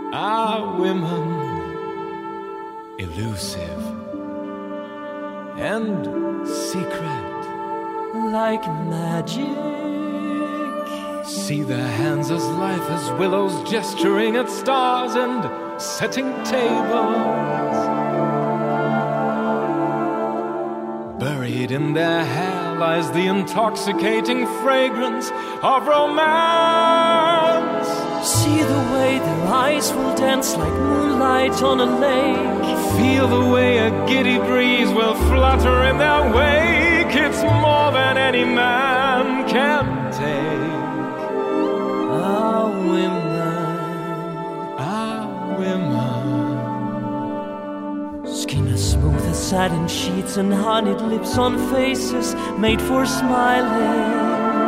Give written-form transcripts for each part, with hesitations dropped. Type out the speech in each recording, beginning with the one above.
Are women elusive and secret like magic? See their hands as lithe as willows, gesturing at stars and setting tables. Buried in their hair lies the intoxicating fragrance of romance. See the way their eyes will dance like moonlight on a lake. Feel the way a giddy breeze will flutter in their wake. It's more than any man can take. Ah, women, skin as smooth as satin sheets and honeyed lips on faces made for smiling.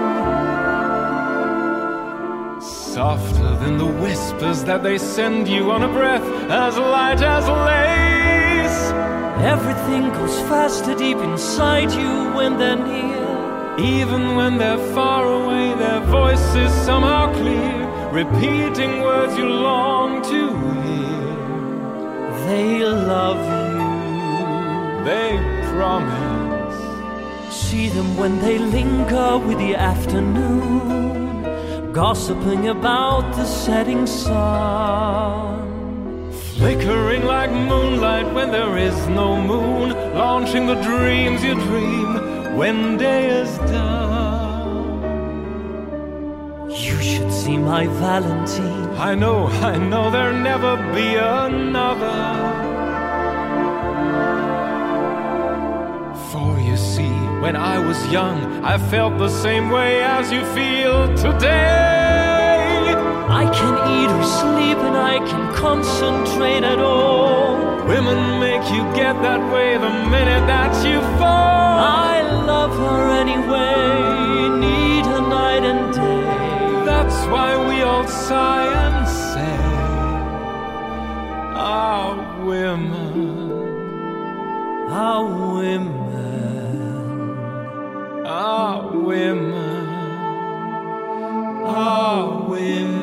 Softer than the whispers that they send you on a breath as light as lace. Everything goes faster deep inside you when they're near. Even when they're far away, their voices somehow clear, repeating words you long to hear. They love you. They promise. See them when they linger with the afternoon, gossiping about the setting sun. Flickering like moonlight when there is no moon, launching the dreams you dream when day is done. You should see my Valentine. I know there'll never be another. For you see, when I was young, I felt the same way as you feel today. I can eat or sleep and I can concentrate at all. Women make you get that way the minute that you fall. I love her anyway, need her night and day. That's why we all sigh and say, ah, women, ah, women, ah, women, ah, women.